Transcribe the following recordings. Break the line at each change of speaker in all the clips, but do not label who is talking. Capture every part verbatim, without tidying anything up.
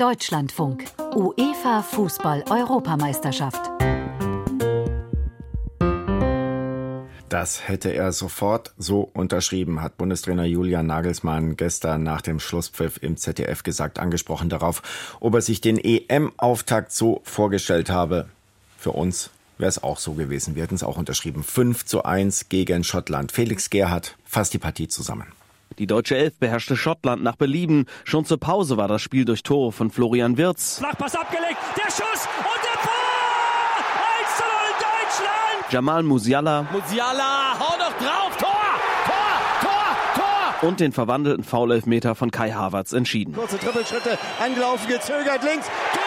Deutschlandfunk. UEFA Fußball-Europameisterschaft.
Das hätte er sofort so unterschrieben, hat Bundestrainer Julian Nagelsmann gestern nach dem Schlusspfiff im Z D F gesagt, angesprochen darauf, ob er sich den E M-Auftakt so vorgestellt habe. Für uns wäre es auch so gewesen. Wir hätten es auch unterschrieben. fünf zu eins gegen Schottland. Felix Gerhardt fasst die Partie zusammen.
Die deutsche Elf beherrschte Schottland nach Belieben. Schon zur Pause war das Spiel durch Tore von Florian Wirtz.
Flachpass abgelegt, der Schuss und der Tor! eins zu null Deutschland!
Jamal Musiala.
Musiala, hau noch drauf, Tor! Tor! Tor! Tor!
Und den verwandelten Foul-Elfmeter von Kai Havertz entschieden.
Kurze Trippelschritte, angelaufen, gezögert, links, Tor!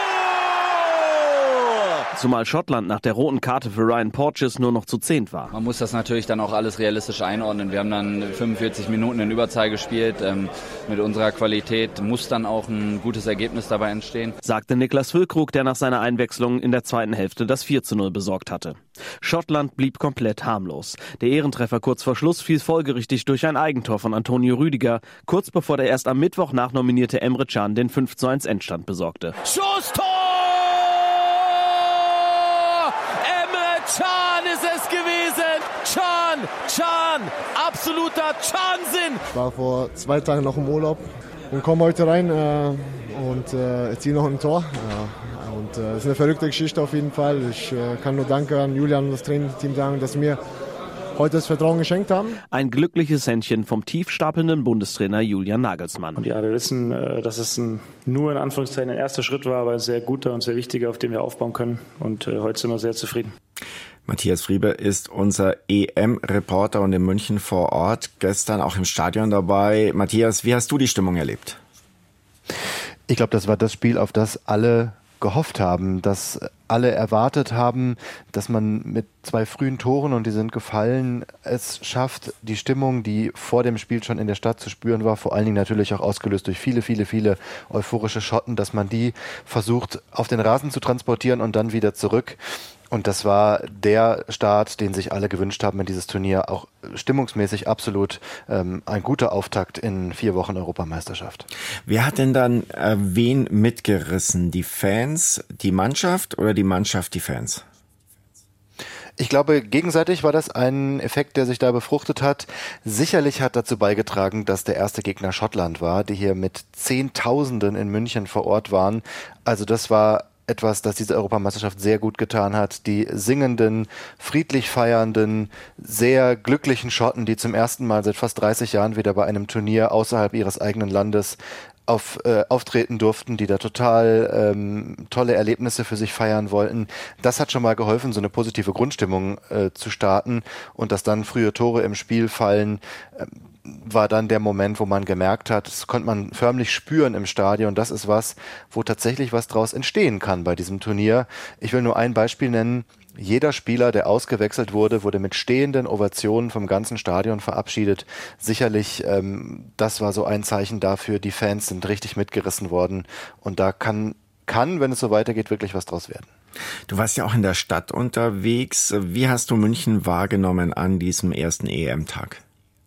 Zumal Schottland nach der roten Karte für Ryan Porteous nur noch zu zehnt war.
Man muss das natürlich dann auch alles realistisch einordnen. Wir haben dann fünfundvierzig Minuten in Überzahl gespielt. Ähm, mit unserer Qualität muss dann auch ein gutes Ergebnis dabei entstehen.
Sagte Niklas Füllkrug, der nach seiner Einwechslung in der zweiten Hälfte das vier zu null besorgt hatte. Schottland blieb komplett harmlos. Der Ehrentreffer kurz vor Schluss fiel folgerichtig durch ein Eigentor von Antonio Rüdiger, kurz bevor der erst am Mittwoch nachnominierte Emre Can den fünf zu eins Endstand besorgte.
Schuss, Tor! Can ist es gewesen. Can, Can, absoluter Can-Sinn.
Ich war vor zwei Tagen noch im Urlaub und komme heute rein äh, und äh, erziele noch ein Tor. Ja, und es äh, ist eine verrückte Geschichte auf jeden Fall. Ich äh, kann nur Danke an Julian und das Trainingsteam sagen, dass mir heute das Vertrauen geschenkt haben.
Ein glückliches Händchen vom tiefstapelnden Bundestrainer Julian Nagelsmann.
Und ja, wir wissen, dass es ein, nur in Anführungszeichen ein erster Schritt war, aber ein sehr guter und sehr wichtiger, auf den wir aufbauen können. Und äh, heute sind wir sehr zufrieden.
Matthias Friebe ist unser E M-Reporter und in München vor Ort, gestern auch im Stadion dabei. Matthias, wie hast du die Stimmung erlebt?
Ich glaube, das war das Spiel, auf das alle gehofft haben, dass alle erwartet haben, dass man mit zwei frühen Toren, und die sind gefallen, es schafft, die Stimmung, die vor dem Spiel schon in der Stadt zu spüren war, vor allen Dingen natürlich auch ausgelöst durch viele, viele, viele euphorische Schotten, dass man die versucht auf den Rasen zu transportieren und dann wieder zurück. Und das war der Start, den sich alle gewünscht haben in dieses Turnier. Auch stimmungsmäßig absolut ähm, ein guter Auftakt in vier Wochen Europameisterschaft.
Wer hat denn dann äh, wen mitgerissen? Die Fans, die Mannschaft oder die Mannschaft, die Fans?
Ich glaube, gegenseitig war das ein Effekt, der sich da befruchtet hat. Sicherlich hat dazu beigetragen, dass der erste Gegner Schottland war, die hier mit Zehntausenden in München vor Ort waren. Also das war etwas, das diese Europameisterschaft sehr gut getan hat. Die singenden, friedlich feiernden, sehr glücklichen Schotten, die zum ersten Mal seit fast dreißig Jahren wieder bei einem Turnier außerhalb ihres eigenen Landes auf, äh, auftreten durften, die da total ähm, tolle Erlebnisse für sich feiern wollten. Das hat schon mal geholfen, so eine positive Grundstimmung äh, zu starten, und dass dann frühe Tore im Spiel fallen, äh, war dann der Moment, wo man gemerkt hat, das konnte man förmlich spüren im Stadion, das ist was, wo tatsächlich was draus entstehen kann bei diesem Turnier. Ich will nur ein Beispiel nennen. Jeder Spieler, der ausgewechselt wurde, wurde mit stehenden Ovationen vom ganzen Stadion verabschiedet. Sicherlich, ähm, das war so ein Zeichen dafür, die Fans sind richtig mitgerissen worden, und da kann, kann, wenn es so weitergeht, wirklich was draus werden.
Du warst ja auch in der Stadt unterwegs. Wie hast du München wahrgenommen an diesem ersten E M-Tag?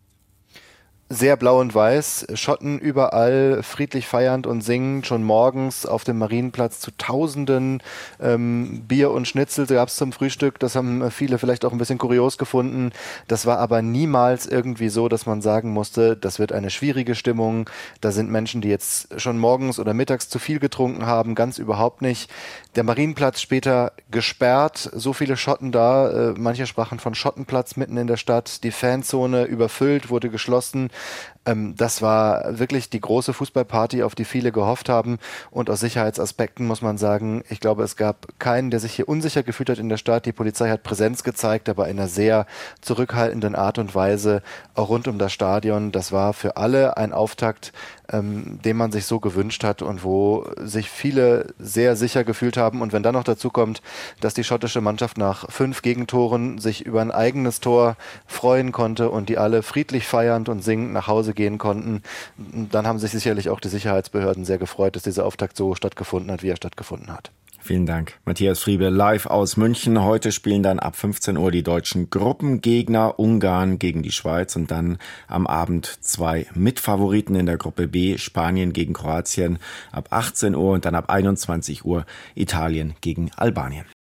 Sehr blau und weiß, Schotten überall friedlich feiernd und singend, schon morgens auf dem Marienplatz zu Tausenden. Ähm, Bier und Schnitzel gab es zum Frühstück, das haben viele vielleicht auch ein bisschen kurios gefunden. Das war aber niemals irgendwie so, dass man sagen musste, das wird eine schwierige Stimmung, da sind Menschen, die jetzt schon morgens oder mittags zu viel getrunken haben, ganz überhaupt nicht. Der Marienplatz später gesperrt, so viele Schotten da, äh, manche sprachen von Schottenplatz mitten in der Stadt, die Fanzone überfüllt, wurde geschlossen. Ähm, das war wirklich die große Fußballparty, auf die viele gehofft haben, und aus Sicherheitsaspekten muss man sagen, ich glaube, es gab keinen, der sich hier unsicher gefühlt hat in der Stadt. Die Polizei hat Präsenz gezeigt, aber in einer sehr zurückhaltenden Art und Weise, auch rund um das Stadion. Das war für alle ein Auftakt, ähm, den man sich so gewünscht hat und wo sich viele sehr sicher gefühlt haben. Und wenn dann noch dazu kommt, dass die schottische Mannschaft nach fünf Gegentoren sich über ein eigenes Tor freuen konnte und die alle friedlich feiernd und singend nach Hause gehen konnten, dann haben sich sicherlich auch die Sicherheitsbehörden sehr gefreut, dass dieser Auftakt so stattgefunden hat, wie er stattgefunden hat.
Vielen Dank. Matthias Friebe live aus München. Heute spielen dann ab fünfzehn Uhr die deutschen Gruppengegner, Ungarn gegen die Schweiz und dann am Abend zwei Mitfavoriten in der Gruppe B, Spanien gegen Kroatien ab achtzehn Uhr und dann ab einundzwanzig Uhr Italien gegen Albanien.